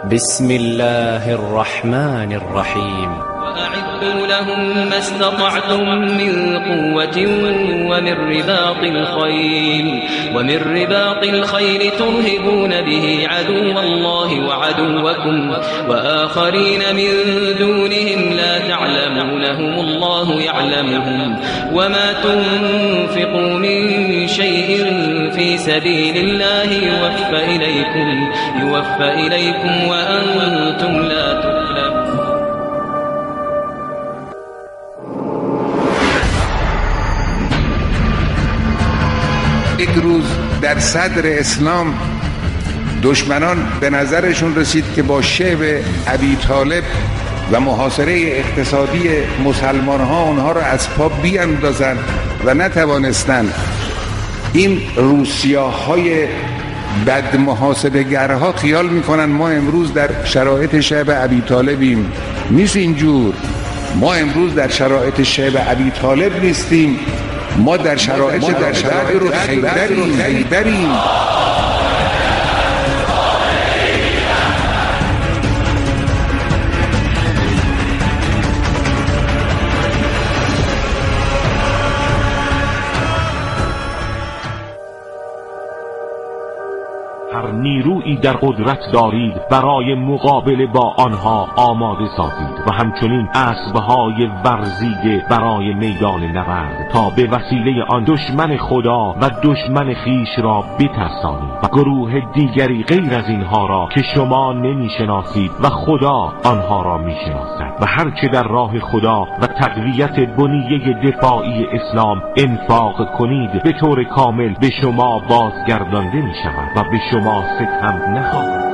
بسم الله الرحمن الرحيم وأعدوا لهم ما استطعتم من قوة ومن رباط الخيل ترهبون به عدو الله وعدوكم وآخرين من دونهم لا تعلمونهم الله يعلمهم وما تنفقوا من شيء في سبيل الله يوفى إليكم وأنتم لا تظلمون. یک روز در صدر اسلام دشمنان به نظرشون رسید که با شعب ابی طالب و محاصره اقتصادی مسلمان ها اونها را از پا بیاندازند و نتوانستند. این روسیاهای بد محاسبه‌گرها خیال میکنن ما امروز در شرایط شعب ابی طالبیم. نیست اینجور. ما امروز در شرایط شعب ابی طالب نیستیم. ما در شرایط خیبریم. هر نیرویی در قدرت دارید برای مقابله با آنها آماده سازید و همچنین اسبهای ورزیده برای میدان نبرد تا به وسیله آن دشمن خدا و دشمن خیش را بترسانید و گروه دیگری غیر از اینها را که شما نمیشناسید و خدا آنها را میشناسد و هر چه در راه خدا و تقویت بنیه دفاعی اسلام انفاق کنید به طور کامل به شما بازگردانده میشود و به شما ستم نخواهد.